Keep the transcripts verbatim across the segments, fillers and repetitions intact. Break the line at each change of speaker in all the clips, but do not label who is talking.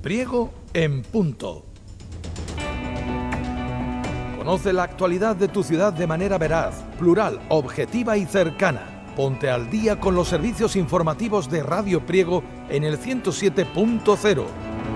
Priego en punto. Conoce la actualidad de tu ciudad de manera veraz, plural, objetiva y cercana. Ponte al día con los servicios informativos de Radio Priego en el ciento siete punto cero.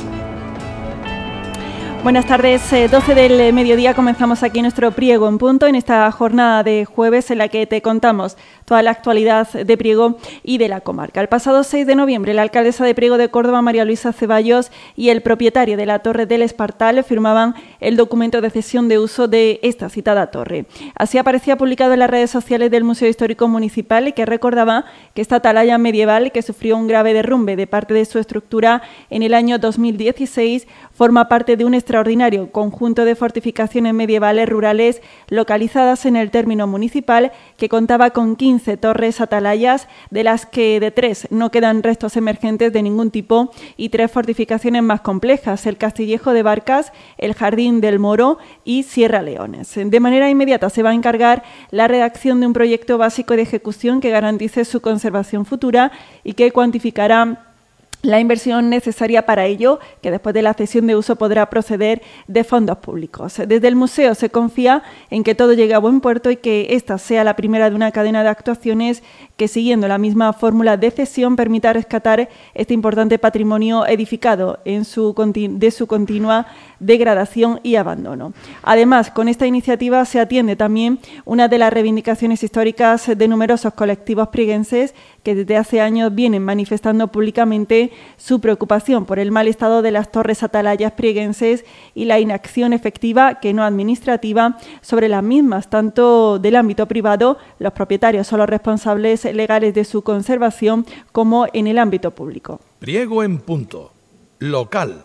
Buenas tardes, doce del mediodía comenzamos aquí nuestro Priego en punto en esta jornada de jueves en la que te contamos toda la actualidad de Priego y de la comarca. El pasado seis de noviembre la alcaldesa de Priego de Córdoba, María Luisa Ceballos, y el propietario de la Torre del Espartal firmaban el documento de cesión de uso de esta citada torre. Así aparecía publicado en las redes sociales del Museo Histórico Municipal, que recordaba que esta atalaya medieval, que sufrió un grave derrumbe de parte de su estructura en el año dos mil dieciséis, forma parte de un extraordinario conjunto de fortificaciones medievales rurales localizadas en el término municipal, que contaba con quince torres atalayas, de las que de tres no quedan restos emergentes de ningún tipo, y tres fortificaciones más complejas: el Castillejo de Barcas, el Jardín del Moro y Sierra Leones. De manera inmediata se va a encargar la redacción de un proyecto básico de ejecución que garantice su conservación futura y que cuantificará la inversión necesaria para ello, que después de la cesión de uso podrá proceder de fondos públicos. Desde el museo se confía en que todo llegue a buen puerto y que esta sea la primera de una cadena de actuaciones que, siguiendo la misma fórmula de cesión, permita rescatar este importante patrimonio edificado en su, de su continua degradación y abandono. Además, con esta iniciativa se atiende también una de las reivindicaciones históricas de numerosos colectivos prieguenses que desde hace años vienen manifestando públicamente su preocupación por el mal estado de las torres atalayas prieguenses y la inacción efectiva, que no administrativa, sobre las mismas, tanto del ámbito privado, los propietarios son los responsables legales de su conservación, como en el ámbito público.
Priego en punto. Local.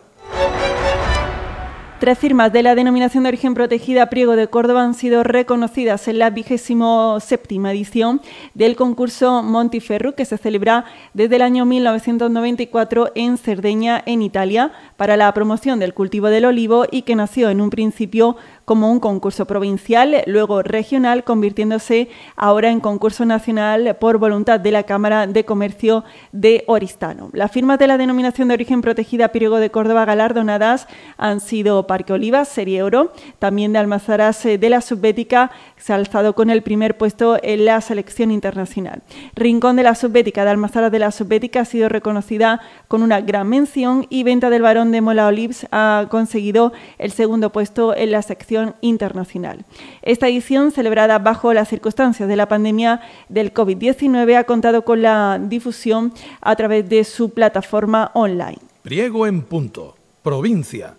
Tres firmas de la denominación de origen protegida Priego de Córdoba han sido reconocidas en la vigésimo séptima edición del concurso Montiferru, que se celebra desde el año mil novecientos noventa y cuatro en Cerdeña, en Italia, para la promoción del cultivo del olivo, y que nació en un principio como un concurso provincial, luego regional, convirtiéndose ahora en concurso nacional por voluntad de la Cámara de Comercio de Oristano. Las firmas de la denominación de origen protegida Priego de Córdoba galardonadas han sido Parque Olivas, Serie Oro, también de Almazaras de la Subbética, se ha alzado con el primer puesto en la selección internacional. Rincón de la Subbética de Almazaras de la Subbética ha sido reconocida con una gran mención, y Venta del Barón de Mola Olives ha conseguido el segundo puesto en la sección internacional. Esta edición, celebrada bajo las circunstancias de la pandemia del COVID diecinueve, ha contado con la difusión a través de su plataforma online.
Priego en punto. Provincia.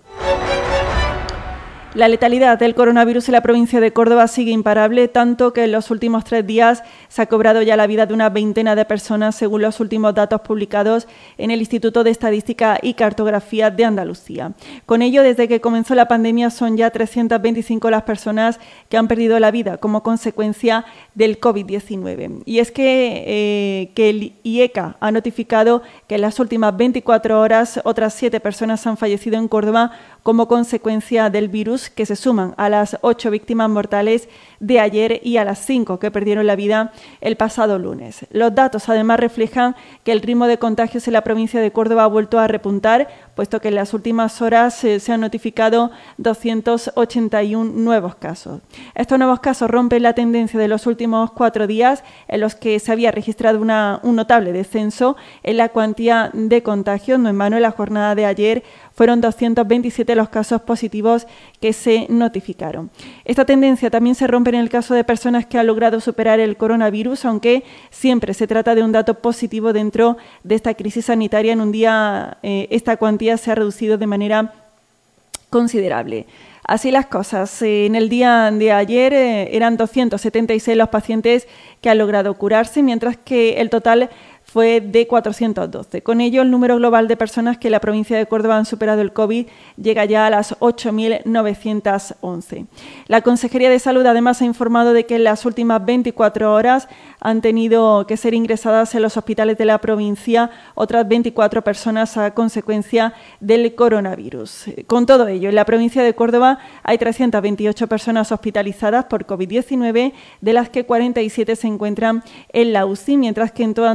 La letalidad del coronavirus en la provincia de Córdoba sigue imparable, tanto que en los últimos tres días se ha cobrado ya la vida de una veintena de personas, según los últimos datos publicados en el Instituto de Estadística y Cartografía de Andalucía. Con ello, desde que comenzó la pandemia, son ya trescientas veinticinco las personas que han perdido la vida como consecuencia del COVID diecinueve. Y es que, eh, que el I E C A ha notificado que en las últimas veinticuatro horas otras siete personas han fallecido en Córdoba como consecuencia del virus, que se suman a las ocho víctimas mortales de ayer y a las cinco que perdieron la vida el pasado lunes. Los datos además reflejan que el ritmo de contagios en la provincia de Córdoba ha vuelto a repuntar, puesto que en las últimas horas eh, se han notificado doscientos ochenta y uno nuevos casos. Estos nuevos casos rompen la tendencia de los últimos cuatro días, en los que se había registrado una, un notable descenso en la cuantía de contagios. No en vano, en la jornada de ayer fueron doscientos veintisiete los casos positivos que se notificaron. Esta tendencia también se rompe en el caso de personas que han logrado superar el coronavirus, aunque siempre se trata de un dato positivo dentro de esta crisis sanitaria. En un día eh, esta cuantía se ha reducido de manera considerable. Así las cosas. En el día de ayer eh, eran doscientos setenta y seis los pacientes que han logrado curarse, mientras que el total fue de cuatrocientos doce. Con ello, el número global de personas que en la provincia de Córdoba han superado el COVID llega ya a las ocho mil novecientos once. La Consejería de Salud además ha informado de que en las últimas veinticuatro horas han tenido que ser ingresadas en los hospitales de la provincia otras veinticuatro personas a consecuencia del coronavirus. Con todo ello, en la provincia de Córdoba hay trescientas veintiocho personas hospitalizadas por COVID diecinueve, de las que cuarenta y siete se encuentran en la U C I, mientras que en toda Andalucía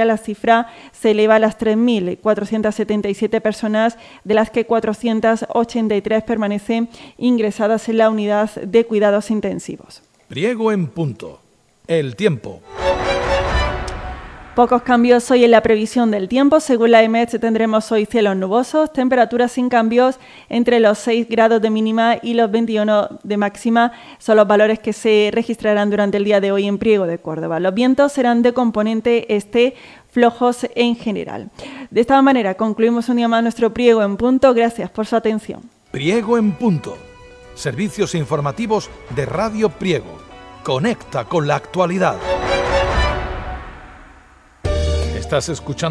día la cifra se eleva a las tres mil cuatrocientas setenta y siete personas, de las que cuatrocientas ochenta y tres permanecen ingresadas en la unidad de cuidados intensivos.
Priego en punto. El tiempo.
Pocos cambios hoy en la previsión del tiempo. Según la E M E T tendremos hoy cielos nubosos, temperaturas sin cambios entre los seis grados de mínima y los veintiuno de máxima. Son los valores que se registrarán durante el día de hoy en Priego de Córdoba. Los vientos serán de componente este, flojos en general. De esta manera concluimos un día más nuestro Priego en punto. Gracias por su atención.
Priego en punto. Servicios informativos de Radio Priego. Conecta con la actualidad. Estás escuchando